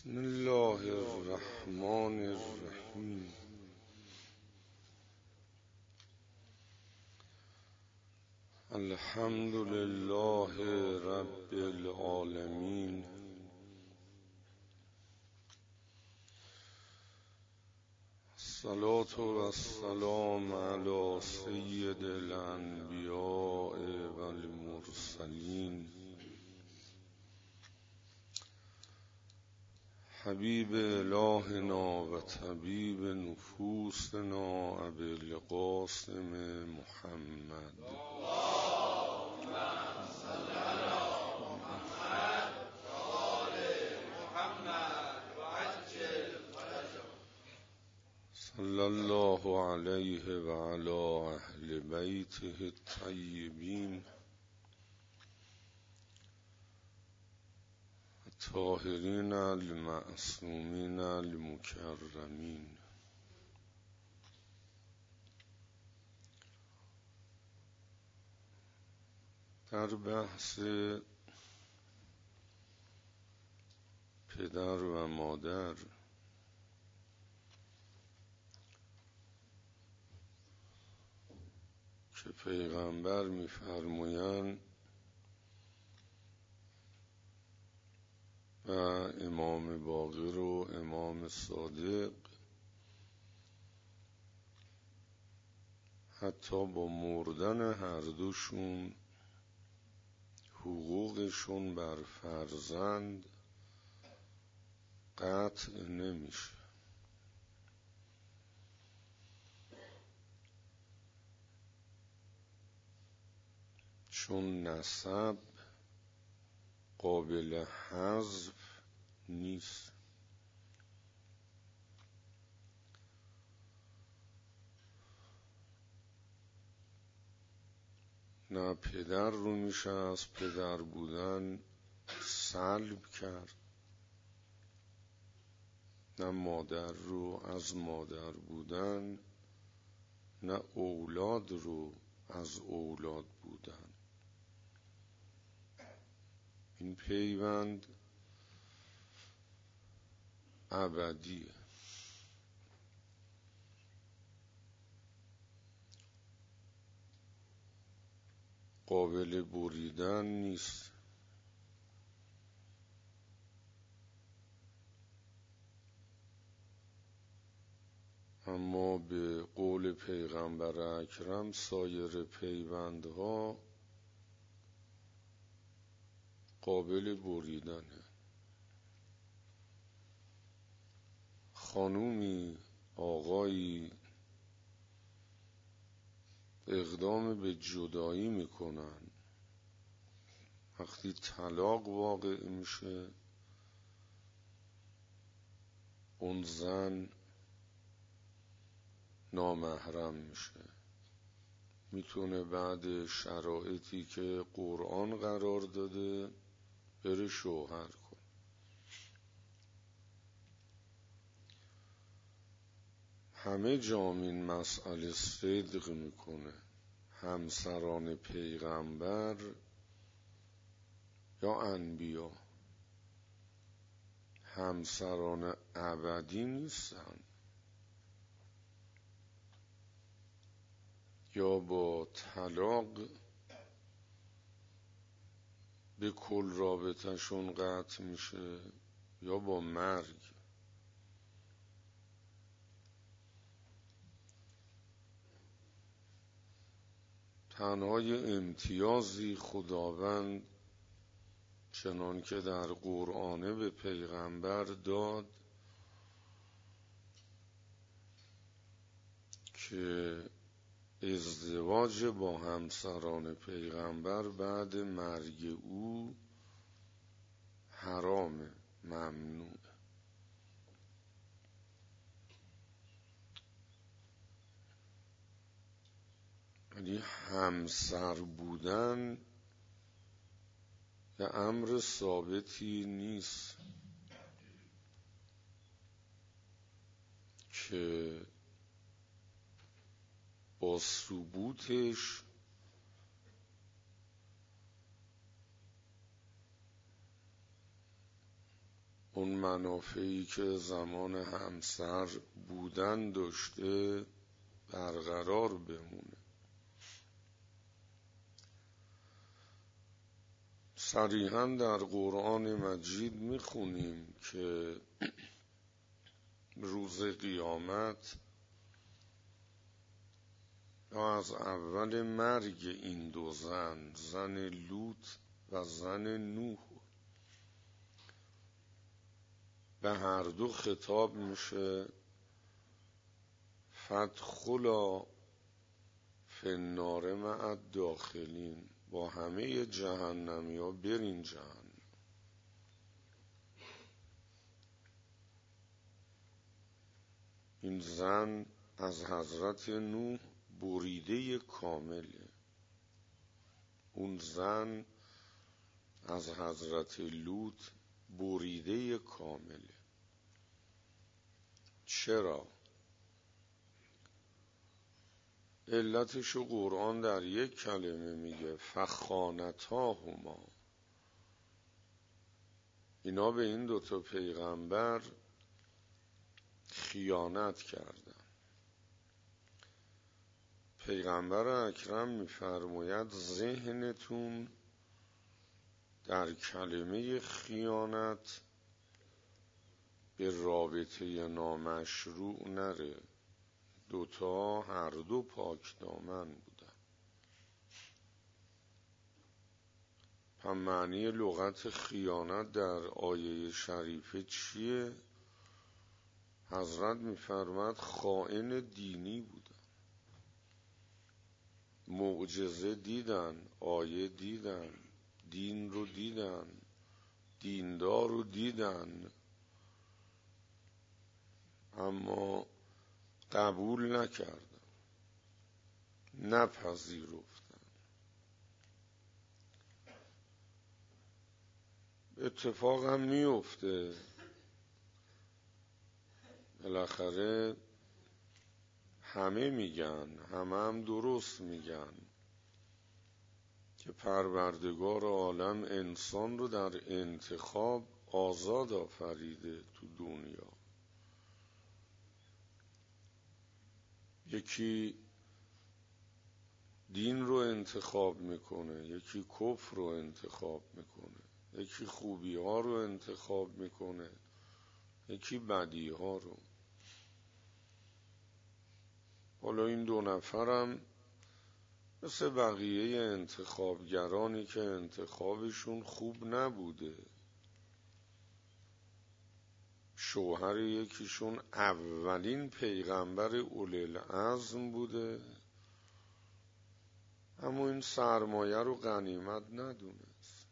بسم الله الرحمن الرحیم. الحمد لله رب العالمین. الصلاة و السلام علی سید الانبیاء و المرسلین، حبیب الهنا و طبیب نفوسنا ابی القاسم محمد. اللهم صل علی محمد و آل محمد و عجل فرجه. صلی الله علیه و علی اهل بیته الطیبین الطاهرین المعصومین المکرمین. در بحث پدر و مادر که پیغمبر می‌فرمایند و امام باقر و امام صادق حتی با مردن هر دوشون حقوقشون بر فرزند قطع نمیشه. چون نسب قابل حذف نیست. نه پدر رو میشه از پدر بودن سلب کرد، نه مادر رو از مادر بودن، نه اولاد رو از اولاد بودن. این پیوند ابدیه. قابل بریدن نیست. اما به قول پیغمبر اکرم سایر پیوندها قابل بریدنه. خانومی آقایی اقدام به جدایی میکنن، وقتی طلاق واقع میشه اون زن نامحرم میشه. میتونه بعد شرایطی که قرآن قرار داده بره شوهر کنه. همه جام این مسئله صدق میکنه. همسران پیغمبر یا انبیا همسران ابدی نیستن. یا با طلاق به کل رابطهشون قطع میشه یا با مرگ. تنها یه امتیازی خداوند چنان که در قرآن به پیغمبر داد که ازدواج با همسران پیغمبر بعد مرگ او حرامه، ممنوعه. یعنی همسر بودن یه امر ثابتی نیست که با ثبوتش اون منافعی که زمان همسر بودن داشته برقرار بمونه. صریحاً در قرآن مجید میخونیم که روز قیامت یا از اول مرگ این دو زن لوط و زن نوح، به هر دو خطاب میشه فادخلا فی النار مع الداخلین، با همه جهنمی ها برین جهنم. این زن از حضرت نوح بریده کامله، اون زن از حضرت لوط بریده کامله. چرا؟ علتشو قرآن در یک کلمه میگه فخانتاهما. اینا به این دوتا پیغمبر خیانت کردن. پیغمبر اکرم میفرماید ذهنتون در کلمه خیانت به رابطه نامشروع نره. دوتا هر دو پاک دامن بودن. هم معنی لغت خیانت در آیه شریفه چیه؟ حضرت میفرماد خائن دینی بودن. معجزه دیدن، آیه دیدن، دین رو دیدن، دیندار رو دیدن، اما قبول نکردن، نپذیرفتن. اتفاق هم میفته، بالاخره همه میگن، همه هم درست میگن که پروردگار عالم انسان رو در انتخاب آزاد آفریده تو دنیا. یکی دین رو انتخاب میکنه، یکی کفر رو انتخاب میکنه، یکی خوبی ها رو انتخاب میکنه، یکی بدی ها رو. حالا این دو نفرم مثل بقیه انتخابگرانی که انتخابشون خوب نبوده. شوهر یکیشون اولین پیغمبر اولوالعزم بوده، اما این سرمایه رو غنیمت ندونست.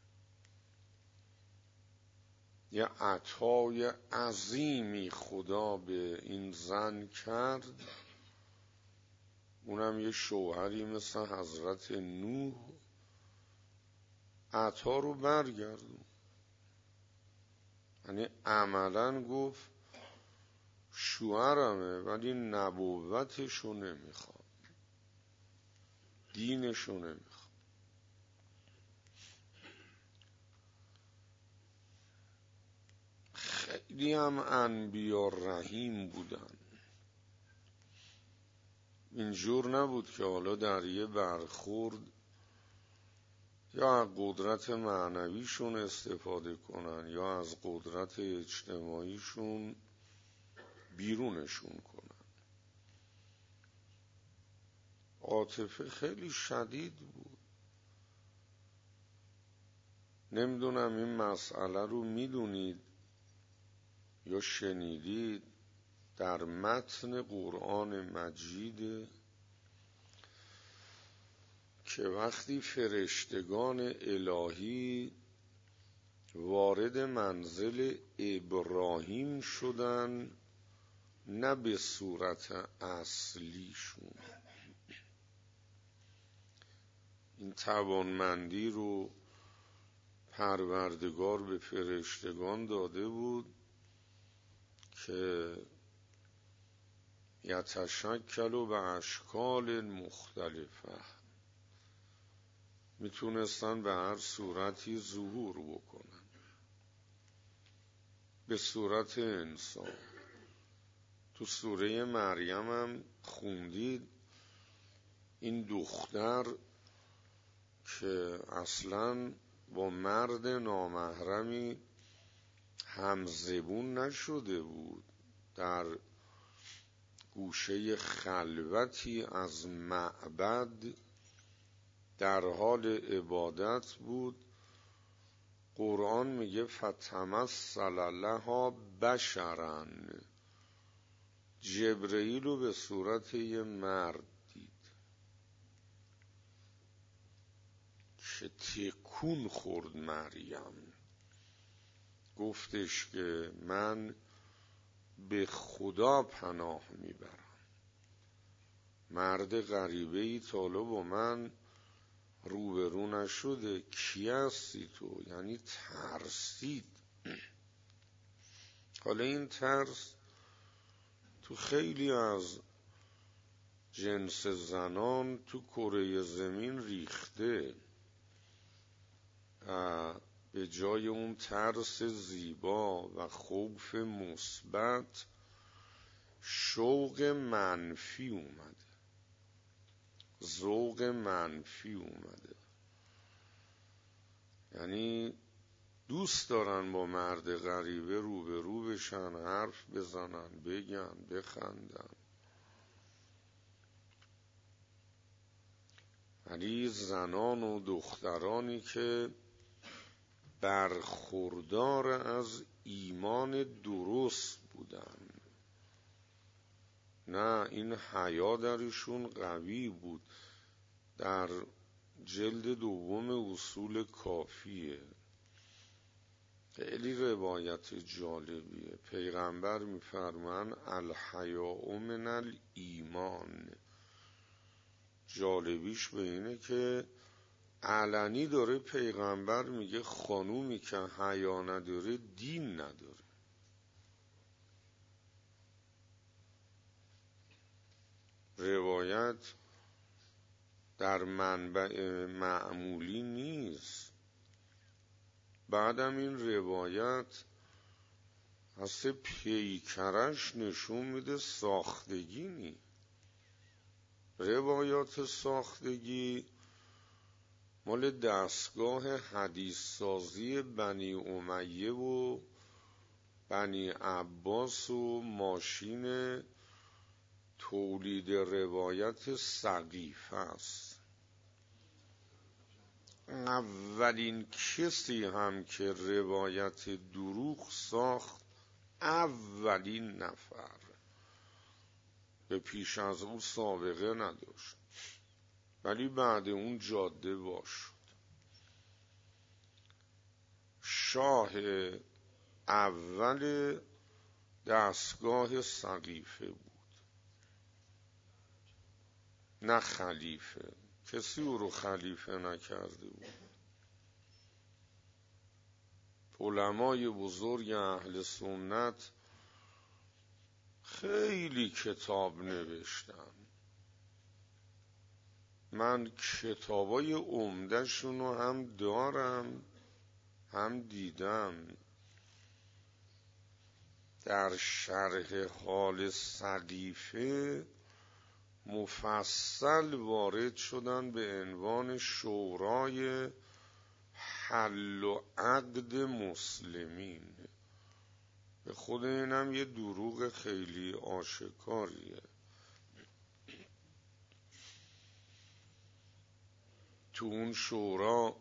یه عطای عظیمی خدا به این زن کرد، اونم یه شوهری مثل حضرت نوح. عطا رو برگردون، یعنی عملاً گفت شوهرمه ولی نبوتشو نمیخوام، دینشو نمیخوام. خیلی هم انبیا رحیم بودن. اینجور نبود که حالا در یه برخورد یا از قدرت معنویشون استفاده کنن یا از قدرت اجتماعیشون بیرونشون کنن. عاطفه خیلی شدید بود. نمیدونم این مسئله رو میدونید یا شنیدید، در متن قرآن مجید که وقتی فرشتگان الهی وارد منزل ابراهیم شدن، نه به صورت اصلیشون، این توانمندی رو پروردگار به فرشتگان داده بود که یتشکل به اشکال مختلفه، میتونستن به هر صورتی ظهور بکنن. به صورت انسان. تو سوره مریم هم خوندید این دختر که اصلاً با مرد نامحرمی همزبون نشده بود، در گوشه خلوتی از معبد در حال عبادت بود. قرآن میگه فتمثل لها بشرا، جبرئیل رو به صورت یه مرد دید که تکون خورد. مریم گفتش که من به خدا پناه میبرم، مرد غریبه‌ای تا حالا با من روبرو نشده، کی هستی تو؟ یعنی ترسید. حالا این ترس تو خیلی از جنس زنان تو کره زمین ریخته، به جای اون ترس زیبا و خوف مثبت شوق منفی اومده، ذوق منفی اومده. یعنی دوست دارن با مرد غریبه روبرو بشن، حرف بزنن، بگن، بخندن، ولی زنان و دخترانی که برخوردار از ایمان درست بودن، نه این حیا درشون قوی بود. در جلد دوم اصول کافیه، خیلی روایت جالبیه. پیغمبر میفرمان الحیاء من الایمان. جالبیش به اینه که علنی داره پیغمبر میگه خانومی که حیا نداره دین نداره. روایت در منبع معمولی نیست. بعدم این روایت از پیکرش نشون میده ساختگی نی. روایات ساختگی مال دستگاه حدیث سازی بنی امیه و بنی عباس و ماشین تولید روایت سقیفه است. اولین کسی هم که روایت دروغ ساخت اولین نفر، به پیش از او سابقه نداشت، ولی بعد اون جاده باز شد. شاه اول دستگاه سقیفه بود، نه خلیفه. کسی او رو خلیفه نکرده بود. علمای بزرگ اهل سنت خیلی کتاب نوشتن. من کتابای عمده‌شون رو هم دارم هم دیدم. در شرح حال سقیفه مفصل وارد شدن به عنوان شورای حل و عقد مسلمین. به خود اینم یه دروغ خیلی آشکاریه. تو اون شورا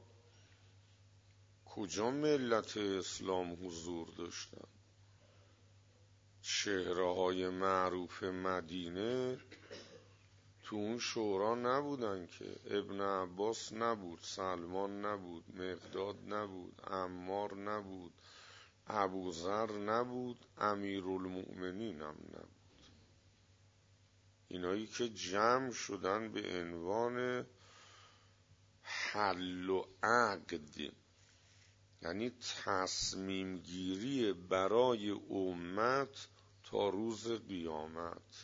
کجا ملت اسلام حضور داشتن؟ چهره‌های معروف مدینه تو اون شورا نبودن که. ابن عباس نبود، سلمان نبود، مقداد نبود، عمار نبود، ابوذر نبود، امیرالمؤمنین هم نبود. اینایی که جمع شدن به عنوان حل و عقد، یعنی تصمیم گیری برای امت تا روز قیامت.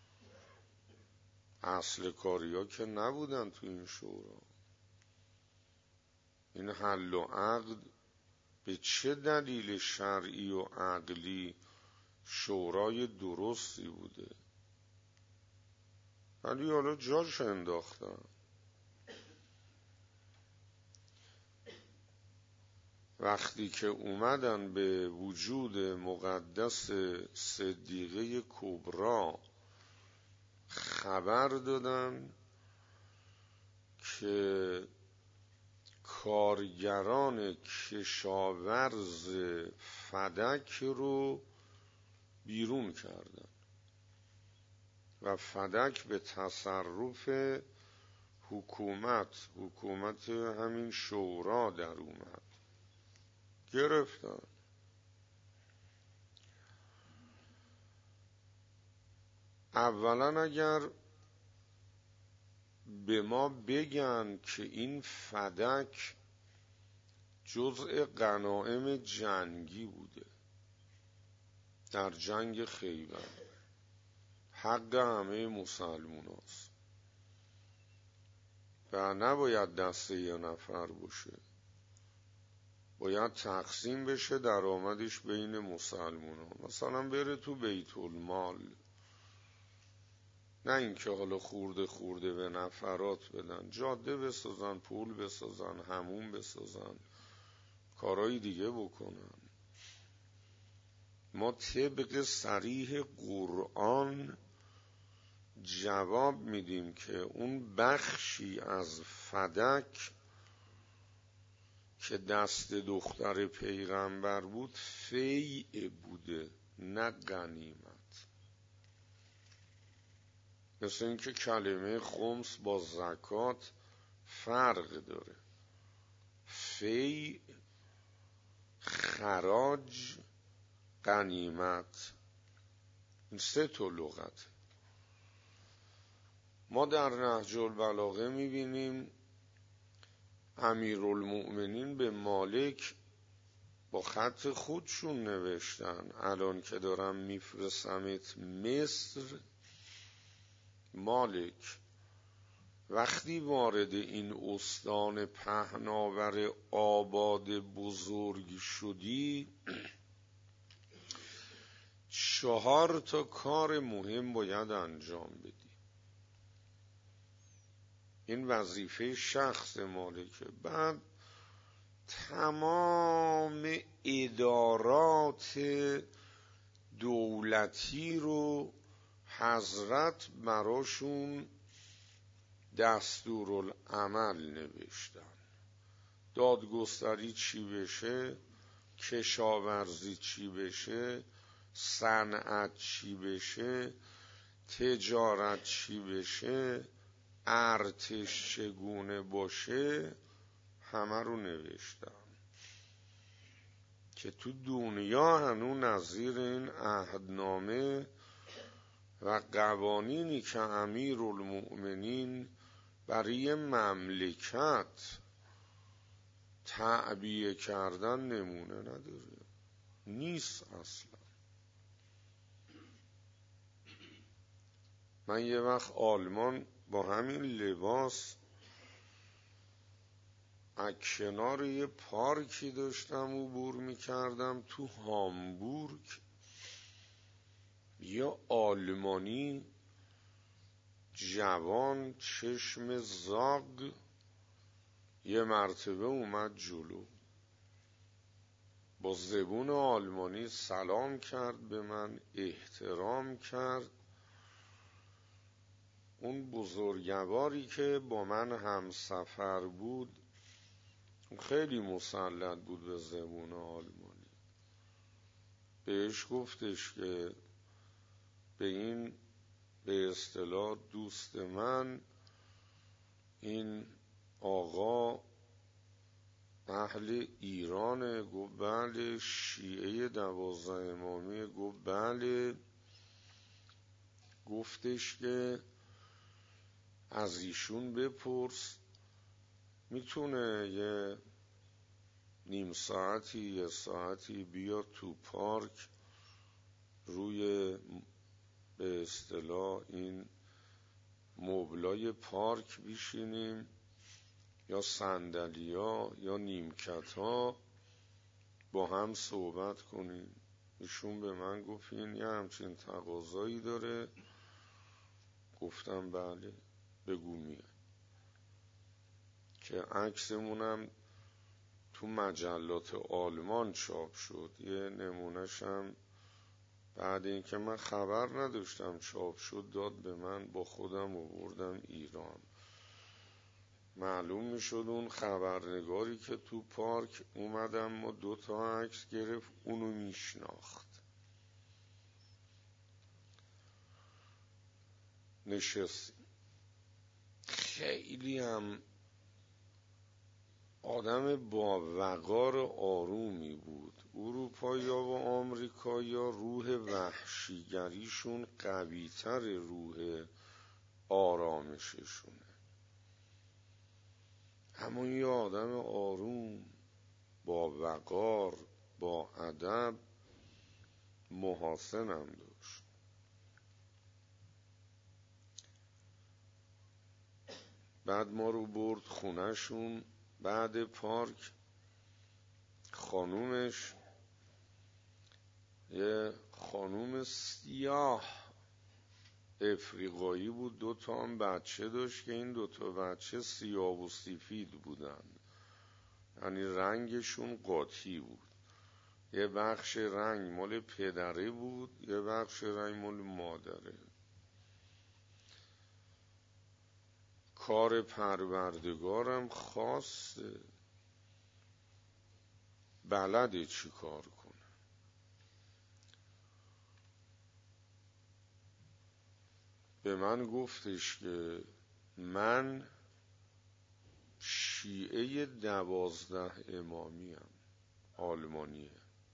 اصل کاریا که نبودن تو این شورا. این حل و عقد به چه دلیل شرعی و عقلی شورای درستی بوده، ولی حالا جاش انداختن. وقتی که اومدن به وجود مقدس صدیقه کبرا خبر دادن که کارگران کشاورز فدک رو بیرون کردن و فدک به تصرف حکومت همین شورا در اومد، گرفتن. اولا اگر به ما بگن که این فدک جزء غنایم جنگی بوده در جنگ خیبر، حق همه مسلمان هست و نباید دست یه نفر باشه، باید تقسیم بشه درآمدش بین مسلمان ها، مثلا بره تو بیت المال، نه اینکه حالا خورده به نفرات بدن، جاده بسازن، پول بسازن، حموم بسازن، کارهای دیگه بکنن. ما طبق صریح قرآن جواب میدیم که اون بخشی از فدک که دست دختر پیغمبر بود فیع بوده، نه غنیمت. مثل اینکه کلمه خمس با زکات فرق داره. فیع، خراج، غنیمت، این سه تا لغت. ما در نهج البلاغه میبینیم امیرالمؤمنین به مالک با خط خودشون نوشتن الان که دارم میفرستمت مصر، مالک وقتی وارد این استان پهناور آباد بزرگ شدی 4 تا کار مهم باید انجام بدی. این وظیفه شخص مالکه. بعد تمام ادارات دولتی رو حضرت براشون دستورالعمل نوشتن. دادگستری چی بشه، کشاورزی چی بشه، صنعت چی بشه، تجارت چی بشه، ارتش چگونه باشه، همه رو نوشتن که تو دنیا هنوز نظیر این عهدنامه و قوانینی که امیرالمؤمنین برای مملکت تعبیه کردن نمونه نداره، نیست اصلا. من یه وقت آلمان با همین لباس از کنار یه پارکی داشتم عبور میکردم تو هامبورگ، یه آلمانی جوان چشم زاغ یه مرتبه اومد جلو، با زبون آلمانی سلام کرد به من، احترام کرد. اون بزرگواری که با من همسفر بود خیلی مسلط بود به زبون آلمانی، بهش گفتش که به این به اصطلاح دوست من، این آقا اهل ایرانه؟ گفت بله. شیعه 12 امامیه؟ گفت بله. گفتش که از ایشون بپرس میتونه یه نیم ساعتی یه ساعتی بیاد تو پارک روی به اصطلاح این مبلای پارک بشینیم، یا صندلیا یا نیمکت ها، با هم صحبت کنیم. ایشون به من گفت این یه همچین تقاضایی داره. گفتم بله بگو میاد. که عکسمونم تو مجلات آلمان چاپ شد. یه نمونهشم بعد اینکه من خبر نداشتم چاپ شد داد به من، با خودم آوردم ایران. معلوم میشد اون خبرنگاری که تو پارک اومدم ما 2 تا عکس گرفت اونو میشناخت. نشستیم. خیلی هم آدم با وقار آرومی بود. اروپایی‌ها و آمریکایی‌ها روح وحشیگریشون قوی‌تر روح آرامششونه. همون یه آدم آروم با وقار با ادب محاسنم داشت. بعد ما رو برد خونهشون. بعد پارک خانومش یه خانوم سیاه افریقایی بود، 2 تا هم بچه داشت که این 2 تا بچه سیاه و سفید بودن، یعنی رنگشون قاطی بود. یه بخش رنگ مال پدره بود، یه بخش رنگ مال مادره. کار پروردگارم خاصه، بلده چی کار کنه. به من گفتش که من شیعه 12 امامیم، آلمانیه.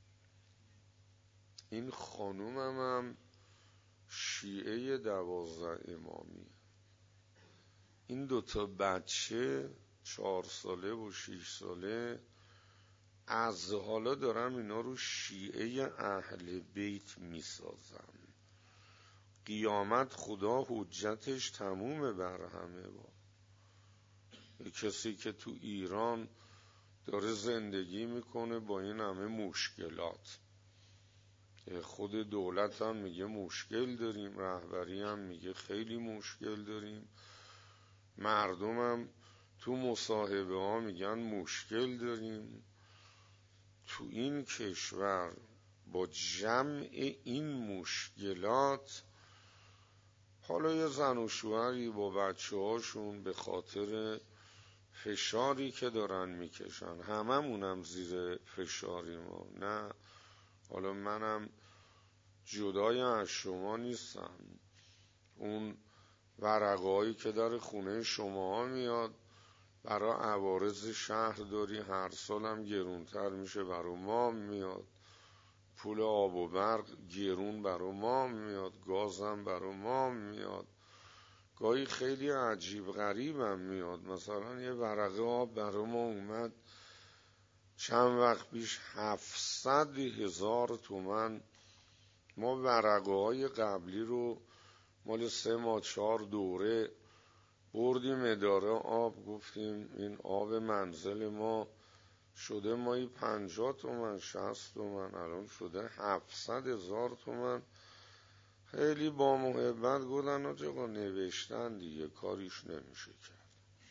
این خانومم هم شیعه 12 امامیه. این 2 تا بچه 4 ساله و 6 ساله از حالا دارم اینا رو شیعه اهل بیت میسازم. قیامت خدا حجتش تمومه بر همه. با کسی که تو ایران داره زندگی میکنه با این همه مشکلات، خود دولت هم میگه مشکل داریم، رهبری هم میگه خیلی مشکل داریم، مردم هم تو مصاحبه ها میگن مشکل داریم. تو این کشور با جمع این مشکلات، حالا یه زن و شوهری با بچه هاشون به خاطر فشاری که دارن میکشن، هممونم زیر فشاری ما، نه حالا منم جدای از شما نیستم. اون ورقه‌هایی که در خونه شما ها میاد برای عوارض شهرداری هر سالم گرونتر میشه، برای ما میاد. پول آب و برق گرون برای ما میاد، گازم برای ما میاد. گاهی خیلی عجیب غریبم میاد. مثلا یه ورقه آب برای ما اومد چند وقت پیش 700,000 تومان. ما ورقه های قبلی رو مال 3 ماه 4 دوره بردیم اداره آب، گفتیم این آب منزل ما شده مایی 50 تومن 60 تومن، الان شده 700,000 تومن. خیلی با محبت گفتن آقا نوشتن دیگه کاریش نمیشه کرد.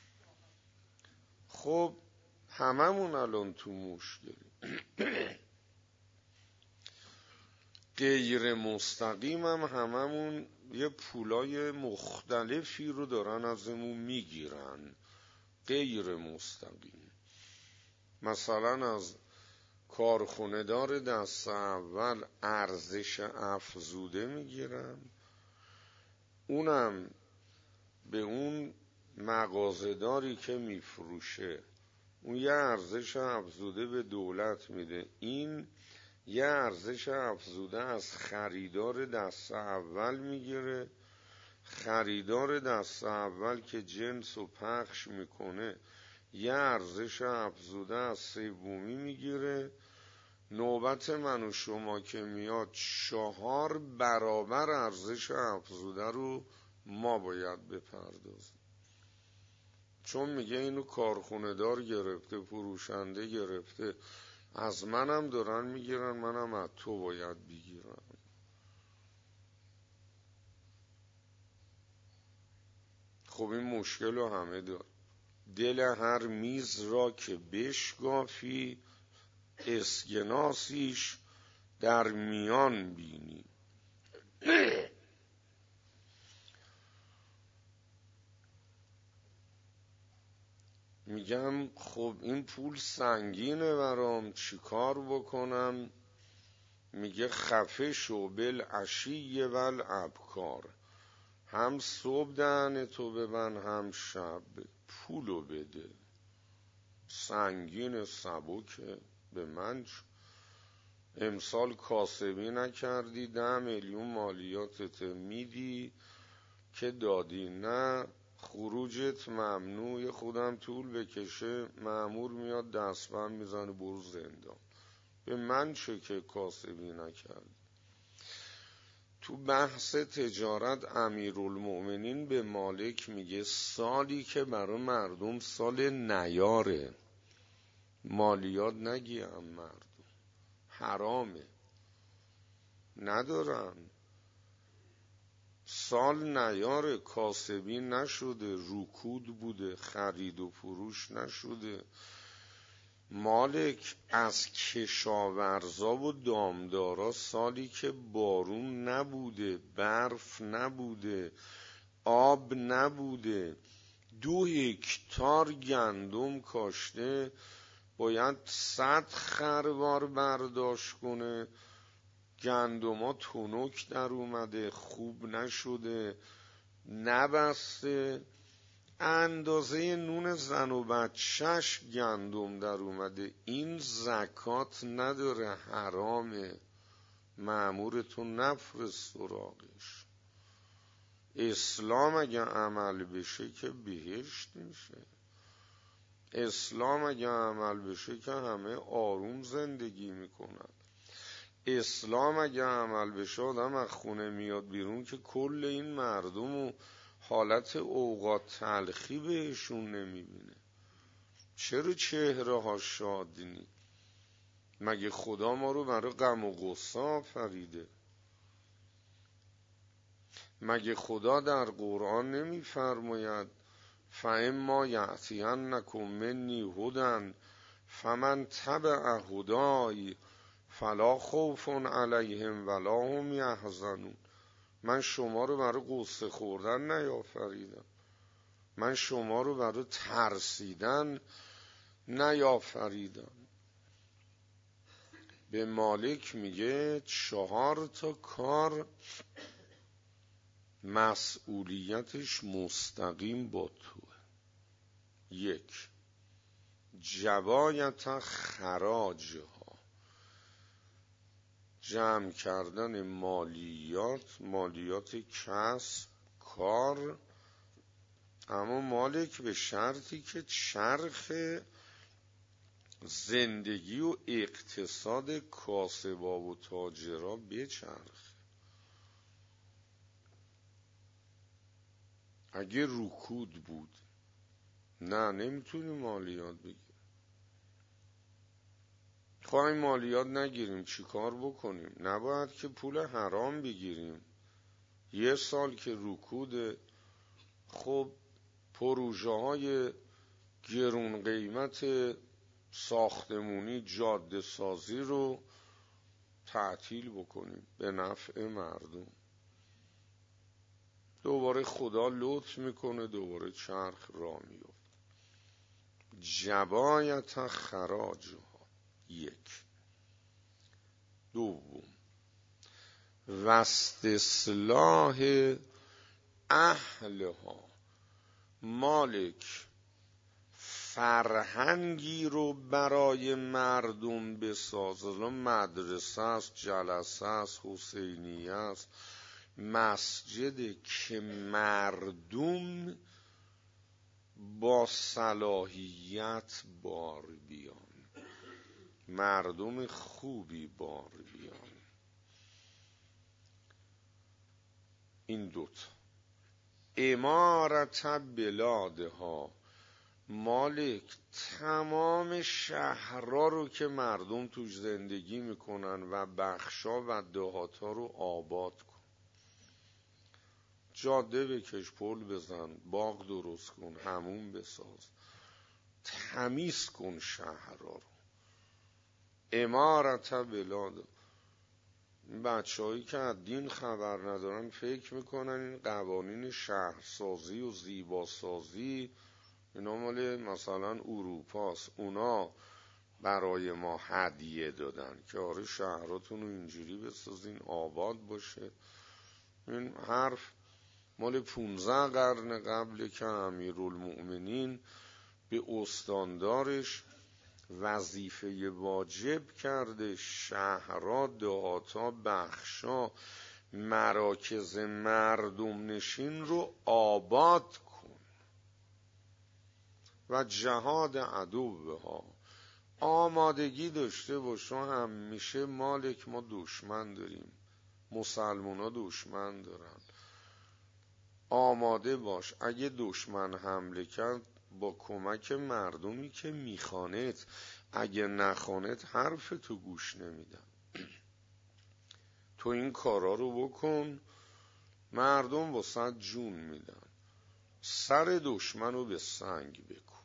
خب هممون الان تو مشکلی. غیر مستقیم هم هممون یه پولای مختلفی رو دارن ازمون میگیرن. غیر مستقیم مثلا از کارخونه دار دست اول ارزش افزوده میگیرن، اونم به اون مغازه‌داری که میفروشه اون یه ارزش افزوده به دولت میده، این یه ارزش افزوده از خریدار دست اول میگیره. خریدار دست اول که جنس و پخش میکنه یه ارزش افزوده از سومی میگیره. نوبت من و شما که میاد 4 برابر ارزش افزوده رو ما باید بپردازیم، چون میگه اینو کارخونه دار گرفته، فروشنده گرفته. از منم دارن میگیرن، منم از تو باید بگیرم. خب این مشکل رو همه دار. دل هر میز را که بشکافی، اسکناسیش در میان بینی. میگم خب این پول سنگینه برام، چی کار بکنم؟ میگه خفه شو بالعشی والابکار، هم صبح دهن تو ببن هم شب، پولو بده. سنگین سبکه به من. امسال کاسبی نکردی 10 میلیون مالیاتت میدی که دادی، نه خروجت ممنوع، خودم طول بکشه مأمور میاد دستبند میزنه برو زندان. به من چه که کاسبی نکردی؟ تو بحث تجارت امیرالمؤمنین به مالک میگه سالی که برای مردم سال نیاره، مالیات نگیم مردم، حرامه، ندارن. سال نیاره، کاسبی نشده، رکود بوده، خرید و فروش نشده. مالک از کشاورزا و دامدارا سالی که بارون نبوده، برف نبوده، آب نبوده، 2 هکتار گندم کاشته، باید 100 خروار برداشت کنه. گندما تنک در اومده، خوب نشده، نبسته، اندازه نون زن و بچه‌ش گندم در اومده. این زکات نداره، حرامه، مأمورتون نفرست سراغش. اسلام اگه عمل بشه که بهشت میشه. اسلام اگه عمل بشه که همه آروم زندگی میکنن. اسلام اگه عمل بشه آدم از خونه میاد بیرون که کل این مردم و حالت اوقات تلخی بهشون نمیبینه. چرا چهره ها شادنی؟ مگه خدا ما رو برای غم و غصه آفریده؟ مگه خدا در قرآن نمیفرماید فاما یأتینکم منی هدی فمن تبع هدای فلا خوف علیهم ولا هم یحزنون؟ من شما رو برای قصه خوردن نیافریدم، من شما رو برای ترسیدن نیافریدم. به مالک میگه 4 کار مسئولیتش مستقیم با توه. 1 جبایت خراج ها، جمع کردن مالیات کسب کار، اما مالک به شرطی که چرخ زندگی و اقتصاد کاسبا و تاجرا بچرخه. اگه رکود بود نه نمیتونی مالیات بگیری. خواهیم مالیات نگیریم چی کار بکنیم؟ نباید که پول حرام بگیریم. 1 سال که رکود، خب پروژه های گرون قیمت ساختمونی جاده سازی رو تعطیل بکنیم به نفع مردم. دوباره خدا لطف میکنه، دوباره چرخ را میفته. جبایت خراج ها 1. 2 واستصلاح اهلها، مالک فرهنگی رو برای مردم بسازه. مدرسه است، جلسه است، حسینیه است، مسجد که مردم با صلاحیت بار بیان، مردم خوبی بار بیان. این 2. امارت بلادها، مالک تمام شهرها رو که مردم توش زندگی میکنن و بخشا و دهاتها رو آباد کن، جاده بکش، پل بزن، باغ درست کن، حموم بساز، تمیز کن شهرها رو. امارت بلاد. بچه‌هایی که از دین خبر ندارن فکر میکنن این قوانین شهرسازی و زیباسازی اینا مال مثلا اروپاست، اونا برای ما هدیه دادن که آره شهراتون رو اینجوری بسازین آباد باشه. این حرف مال 15 قرن قبل که امیرالمؤمنین به استاندارش وظیفه واجب کرده شهرها، دهاتها، بخشا، مراکز مردم نشین رو آباد کن و جهاد عدوها. آمادگی داشته باش. همیشه مالک ما دشمن داریم، مسلمان ها دشمن دارن. آماده باش اگه دشمن حمله کرد با کمک مردمی که میخوانت، اگه نخوانت حرف تو گوش نمیدن. تو این کارا رو بکن، مردم واسه جون میدن. سر دشمن رو به سنگ بکن.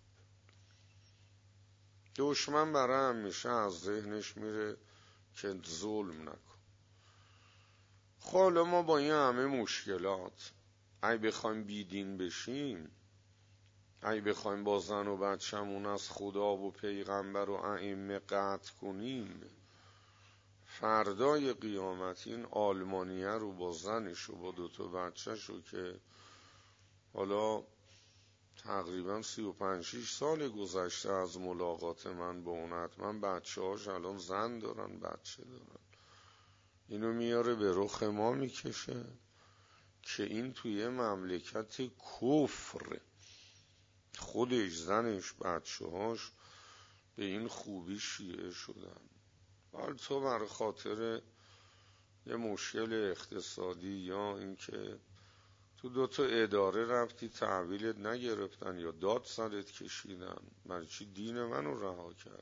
دشمن برای همیشه از ذهنش میره که ظلم نکن. حالا ما با این همه مشکلات اگه بخوایم بیدین بشیم، اگه بخوایم با زن و بچه‌مون از خدا و پیغمبر و ائمه قطع کنیم، فردای قیامت این آلمانیه رو با زنش و با 2 بچه‌ش رو که حالا تقریبا 35-6 سال گذشته از ملاقات من با اون، حتما بچه‌هاش الان زن دارن، بچه دارن، اینو میاره به رخ ما میکشه که این توی مملکت کفر خودش، زنش، بچه‌هاش به این خوبی شیعه شدن. حال تو بر خاطر یه مشکل اقتصادی یا اینکه تو 2 اداره رفتی تحویلت نگرفتن یا داد سرت کشیدن، برای چی دین منو رها کرد؟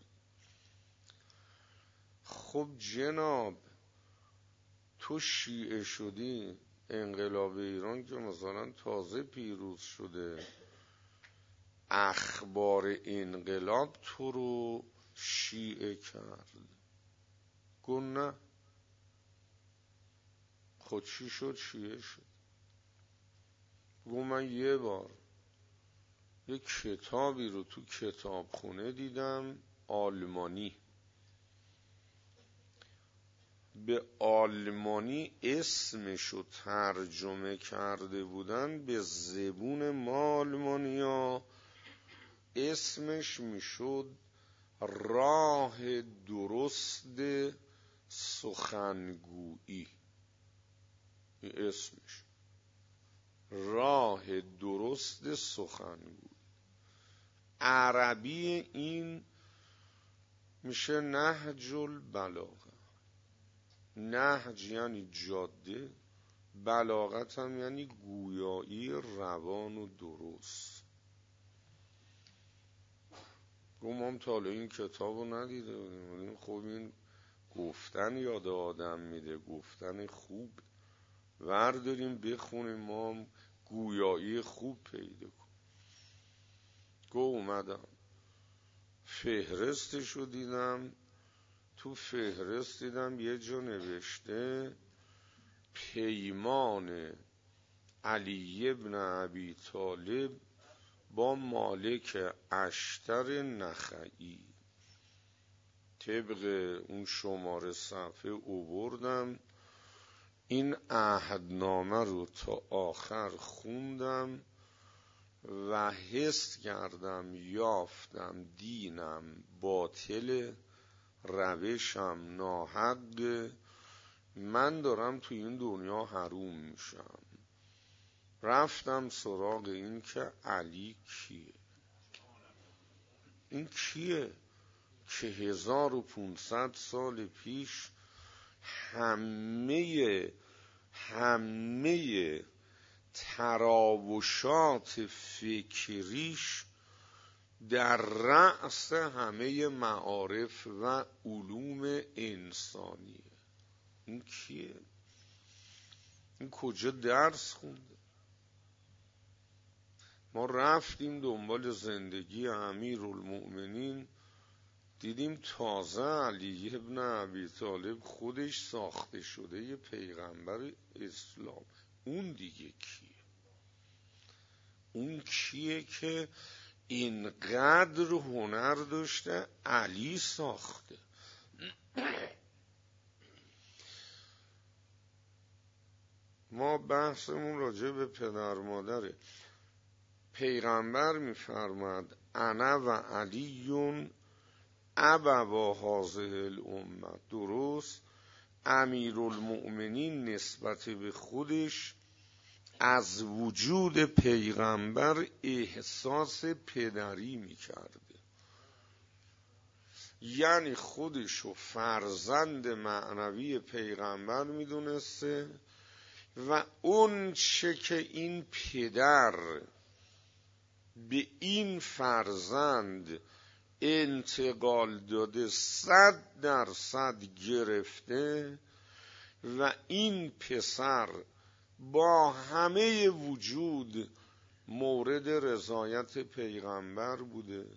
خب جناب تو شیعه شدی، انقلاب ایران که مثلا تازه پیروز شده، اخبار انقلاب تو رو شیعه کرد. گو نه. خود چی شد شیعه شد؟ گو من یه بار یک کتابی رو تو کتابخونه دیدم آلمانی، به آلمانی اسمشو ترجمه کرده بودن به زبون ما آلمانیا، اسمش میشد راه درست سخنگویی. این اسمش راه درست سخنگویی. عربی این میشه نهج البلاغه. نهج یعنی جاده، بلاغت هم یعنی گویایی روان و درست. گفتم تا حالا این کتاب رو ندیده بودیم. خب این گفتن یاد آدم میده، گفتن خوب ورداریم بخونیم، ما هم گویایی خوب پیدا کنیم. اومدم فهرستشو دیدم، تو فهرست دیدم یه جا نوشته پیمان علی ابن ابی طالب با مالک اشتر نخعی. طبق اون شماره صفحه اووردم، این عهدنامه رو تا آخر خوندم و حس کردم یافتم دینم باطل، روشم ناحق، من دارم تو این دنیا حروم میشم. رفتم سراغ این که علی کیه، این کیه که 1500 سال پیش همه تراوشات فکریش در رأس همه معارف و علوم انسانیه. این کیه؟ این کجا درس خونده؟ ما رفتیم دنبال زندگی امیرالمؤمنین، دیدیم تازه علی ابن ابی طالب خودش ساخته شده یه پیغمبر اسلام. اون دیگه کیه؟ اون کیه که اینقدر هنر داشته علی ساخته؟ ما بحثمون راجع به پدر مادره. پیغمبر میفرماد انا و علیون ابوا هذه الامه. درست امیرالمؤمنین نسبت به خودش از وجود پیغمبر احساس پدری میکرده، یعنی خودشو فرزند معنوی پیغمبر میدونسته و اون چه که این پدر به این فرزند انتقال داده 100% گرفته و این پسر با همه وجود مورد رضایت پیغمبر بوده.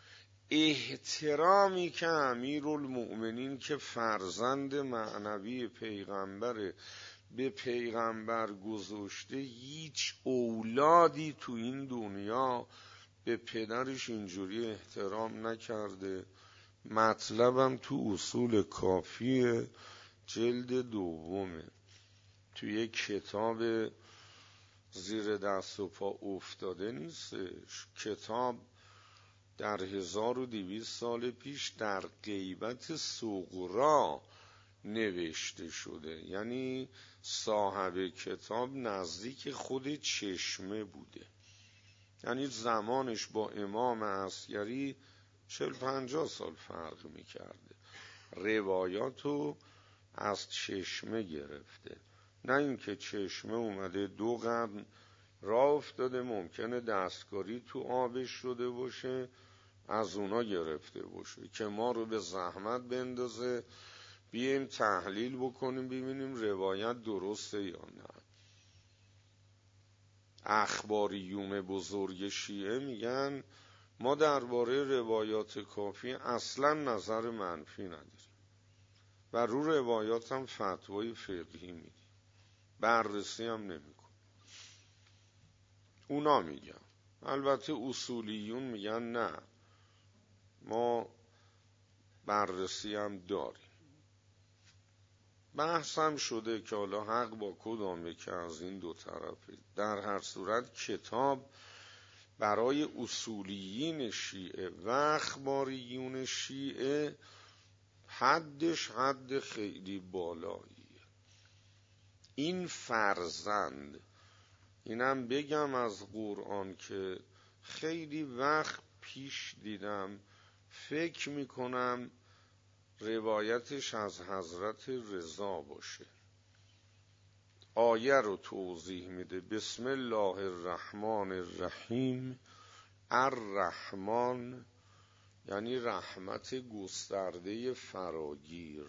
احترامی که امیرالمؤمنین که فرزند معنوی پیغمبره به پیغمبر گذاشته، هیچ اولادی تو این دنیا به پدرش اینجوری احترام نکرده. مطلبم تو اصول کافیه جلد 2 توی کتاب زیر دست و پا افتاده نیستش. کتاب در 1200 سال پیش در غیبت صغرا نوشته شده، یعنی صاحب کتاب نزدیک خود چشمه بوده، یعنی زمانش با امام عسکری 40-50 سال فرق میکرده. روایاتو از چشمه گرفته، نه اینکه چشمه اومده 2 قرن راه افتاده، ممکنه دستکاری تو آبش شده باشه از اونا گرفته باشه که ما رو به زحمت بندازه بیایم تحلیل بکنیم ببینیم روایت درسته یا نه. اخباریون بزرگ شیعه میگن ما درباره روایات کافی اصلا نظر منفی نداریم و رو روایات هم فتوای فقهی میدیم، بررسی هم نمیکن. اونا میگن. البته اصولیون میگن نه، ما بررسی هم داریم. بحث هم شده که حالا حق با کدام یکی از این دو طرفه. در هر صورت کتاب برای اصولیین شیعه و اخباریون شیعه حدش حد خیلی بالاییه. این فرزند، اینم بگم از قرآن که خیلی وقت پیش دیدم، فکر میکنم روایتش از حضرت رضا باشه. آیه رو توضیح میده. بسم الله الرحمن الرحیم. الرحمن یعنی رحمت گسترده فراگیر.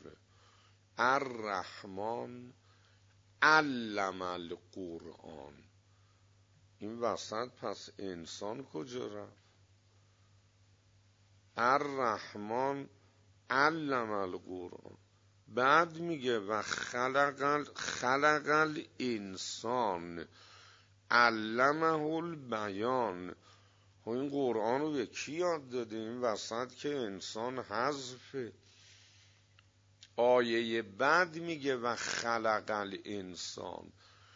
الرحمن علم القرآن. این وسط پس انسان کجا رفت؟ الرحمن علم القرآن. بعد میگه و خلق الانسان علمه البیان. این قرآن رو به کی یاد داده؟ این وسط که انسان حذفه. آیه بعد میگه و خلق الانسان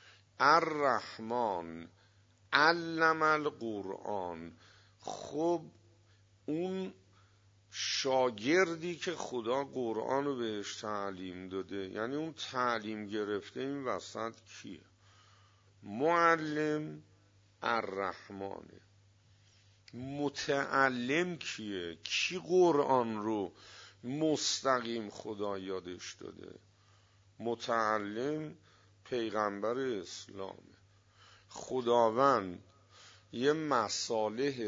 الرحمن علم القرآن. خب اون شاگردی که خدا قرآن رو بهش تعلیم داده، یعنی اون تعلیم گرفته، این وسط کیه؟ معلم الرحمنه. متعلم کیه؟ کی قرآن رو مستقیم خدا یادش داده؟ متعلم پیغمبر اسلامه. خداوند یه مصالح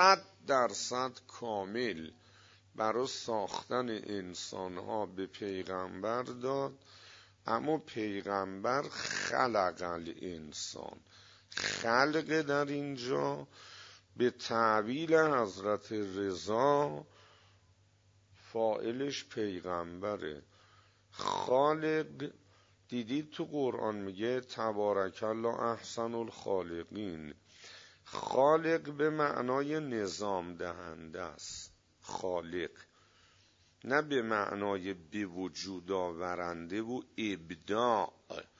100% کامل برای ساختن انسانها به پیغمبر داد، اما پیغمبر خلق الانسان. خلق در اینجا به تعبیر حضرت رضا فاعلش پیغمبره. خالق دیدید تو قرآن میگه تبارک الله احسن الخالقین. خالق به معنای نظام دهنده است، خالق، نه به معنای به وجود آورنده و ابداع،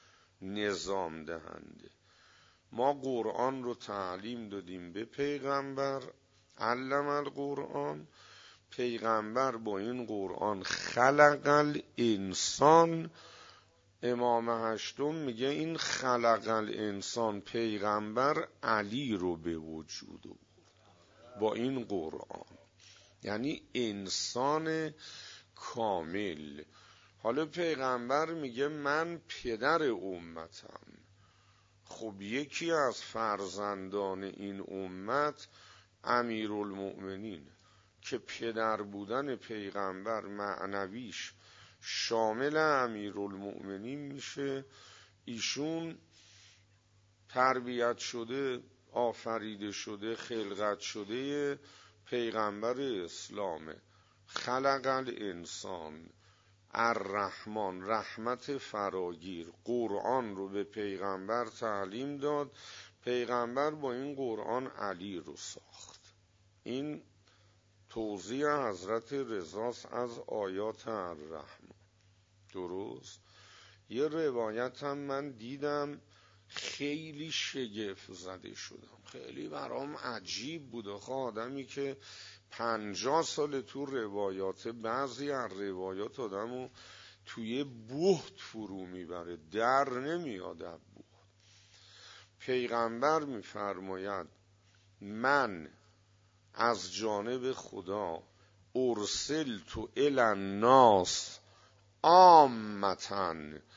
نظام دهنده. ما قرآن رو تعلیم دادیم به پیغمبر، علم القرآن. پیغمبر با این قرآن خلق الانسان. امام هشتم میگه این خلق الانسان پیغمبر علی رو به وجود آورد با این قرآن، یعنی انسان کامل. حالا پیغمبر میگه من پدر امتم. خب یکی از فرزندان این امت امیرالمؤمنین که پدر بودن پیغمبر معنویش شامل امیرالمؤمنین میشه. ایشون تربیت شده، آفریده شده، خلقت شده پیغمبر اسلامه. خلق الانسان الرحمن، رحمت فراگیر. قرآن رو به پیغمبر تعلیم داد، پیغمبر با این قرآن علی رو ساخت. این توضیح حضرت رضاست از آیات الرحمن. درست؟ یه روایت هم من دیدم خیلی شگفت زده شدم، خیلی برام عجیب بود. آخه آدمی که 50 سال تو روایات، بعضی از روایات آدمو توی بهت فرو میبره، در نمیاد از بهت. پیغمبر میفرماید من از جانب خدا ارسلت الی الناس عامةً،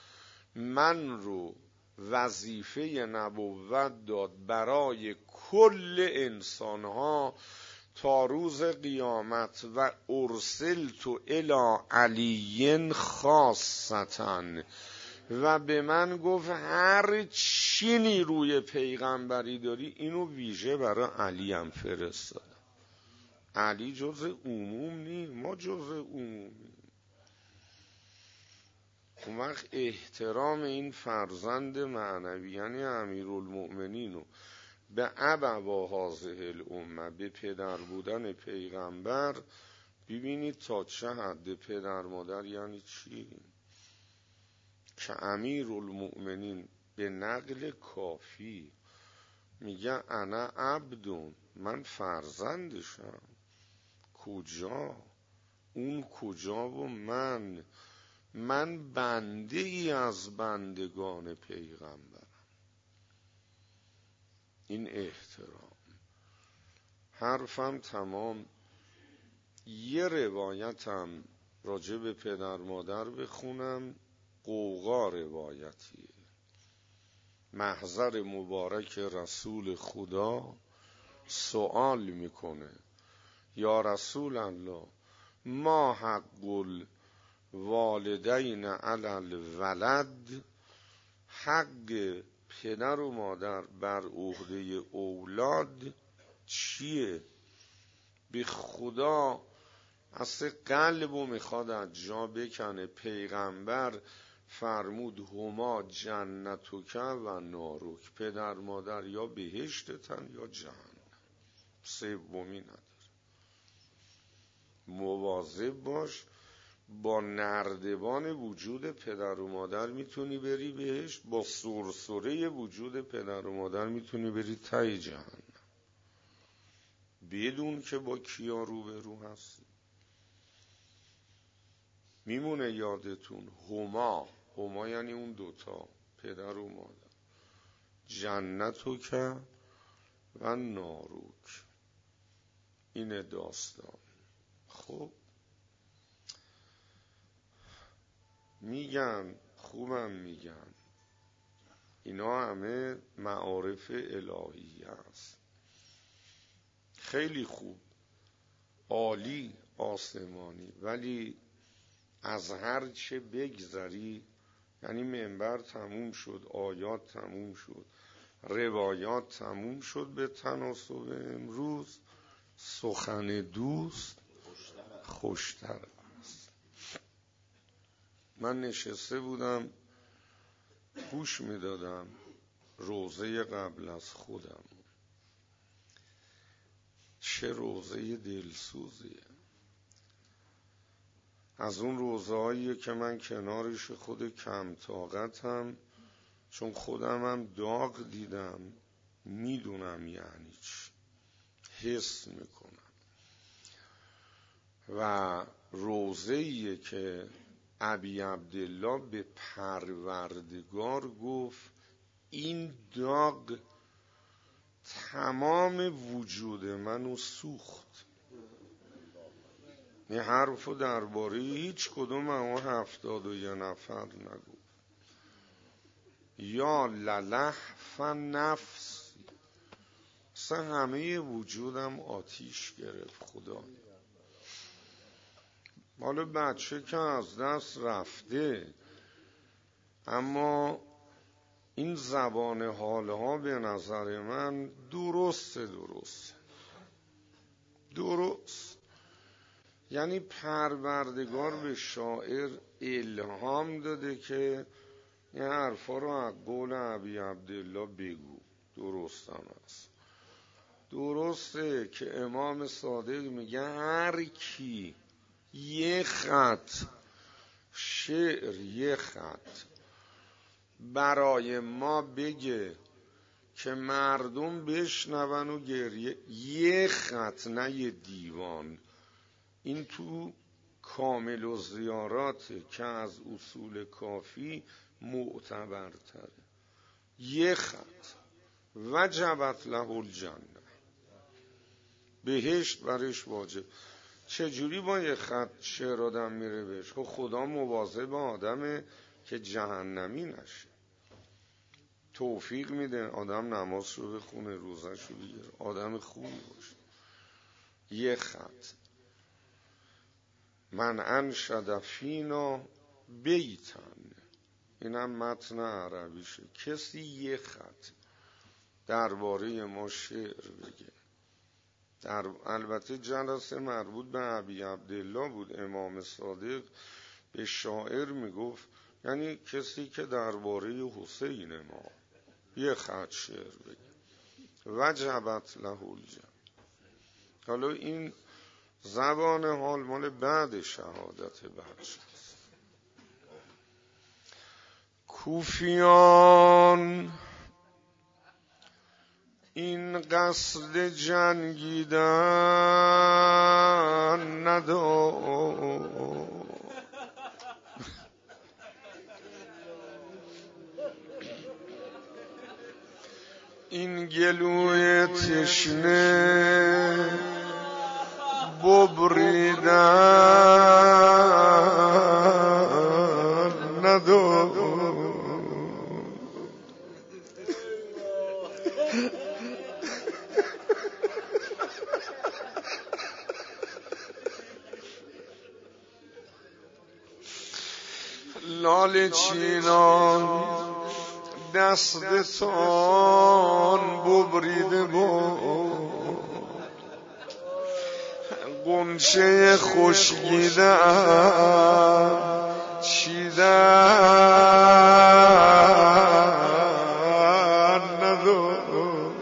من رو وظیفه نبوت داد برای کل انسانها تا روز قیامت و ارسلت الی علی خاصةً، و به من گفت هر چی نیروی پیغمبری داری اینو ویژه برای علی هم فرستادم. علی جز عموم نی، ما جز عموم نی. اون وقت احترام این فرزند معنوی یعنی امیرالمؤمنین به ابوا هذه الامه، به پدر بودن پیغمبر، ببینید تا چه حد. پدر مادر یعنی چی؟ که امیرالمؤمنین به نقل کافی میگه انا عبدون، من فرزندشم. کجا؟ اون کجا و من بنده ای از بندگان پیغمبرم. این احترام. حرفم تمام. یه روایتم راجع به پدر مادر بخونم. قوقا روایتیه. محضر مبارک رسول خدا سوال میکنه یا رسول الله ما حق الوالدین علی الولد، حق پدر و مادر بر عهده اولاد چیه؟ به خدا اصلا قلبو میخواد از جا بکنه. پیغمبر فرمود هما جنتک و نارک، پدر مادر یا بهشتتن یا جهنم، سومی نداره. مواظب باش، با نردبان وجود پدر و مادر میتونی بری بهشت، با سرسره وجود پدر و مادر میتونی بری ته جهنم، بدون که با کیا روبرو هستی. میمونه یادتون هما یعنی اون دوتا، پدر و مادر. جنتک و ناروک، این داستان. خب میگن، خوبم میگن، اینا همه معارف الهی است. خیلی خوب، عالی، آسمانی، ولی از هر چه بگذری، یعنی منبر تموم شد، آیات تموم شد، روایات تموم شد، به تناسب امروز سخن دوست خوشتر است. من نشسته بودم گوش میدادم روضه قبل از خودم. چه روضه دلسوزیه، از اون روضه‌هاییه که من کنارش خود کم طاقتم، چون خودم هم داغ دیدم، میدونم یعنی چی، حس میکنم. و روضه‌ایه که ابی عبدالله به پروردگار گفت این داغ تمام وجود منو سوخت. این حرفو درباره هیچ کدوم اون 71 نفر نگو. یا للهف نفسی، اصلا همه وجودم آتیش گرفت. خدا حالا بچه که از دست رفته، اما این زبان حالها به نظر من درست. یعنی پروردگار به شاعر الهام داده که این حرفا رو از قول ابی عبدالله بگو. درست هم است. درسته که امام صادق میگه هر کی یه خط شعر، یه خط برای ما بگه که مردم بشنون و گریه، یه خط، نه یه دیوان، این تو کامل و زیاراته که از اصول کافی معتبرتره. یه خط وجبت له الجنه، بهشت برش واجب. چجوری با یه خط شعر آدم میره بهش؟ خدا مواظب آدمه که جهنمی نشه، توفیق میده آدم نماز رو بخونه، روزش رو بگیره، آدم خوبی باشه. یه خط من انشد فینا بیتن، اینم متن عربیشه. کسی یه خط درباره ما شعر بگه، البته جلسه مربوط به ابی عبدالله بود، امام صادق به شاعر میگفت، یعنی کسی که درباره حسین ما یه خط شعر بگه وجبت له الجنه. حالا این زبان حال مال بعد شهادت بخش است. کوفیان این قصد جنگیدن ندار، این گلوی تشنه ببریدن ندار. لاله چینان دستتان ببریده بود، غنچه خشکیده چیدن ندار.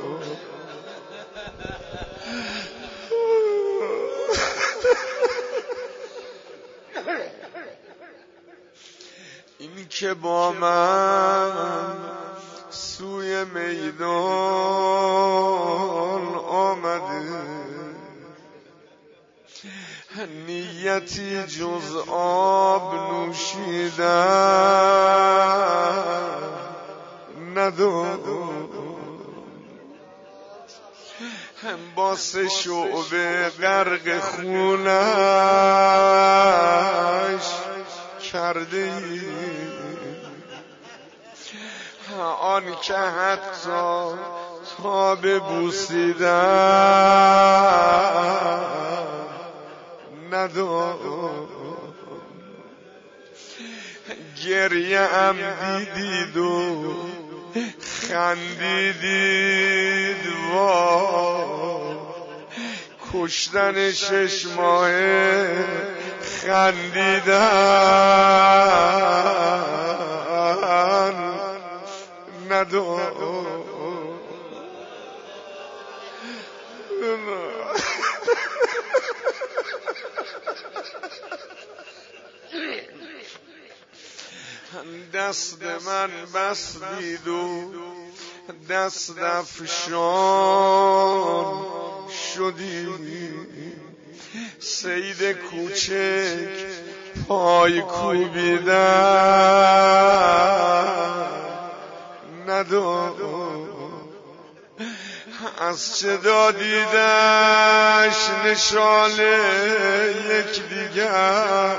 این که با من سوی میدان آمده، نیتی جز آب نوشیدن ندار. با 3 شعبه غرق خونش کرده ای، آن که حتی تا ببوسیدن نداد، گریه ام دیدید و خندیدید وای، کشتن 6 ماهه خندیدن نداد. دست من بستید و دست افشان شدی، صید کوچک پای کوبیدن نداد. از چه دادیدش نشانه یک دیگر،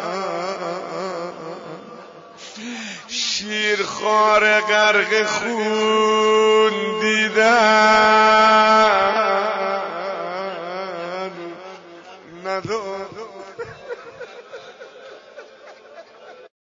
شیرخوار غرق خون دیدن نداد.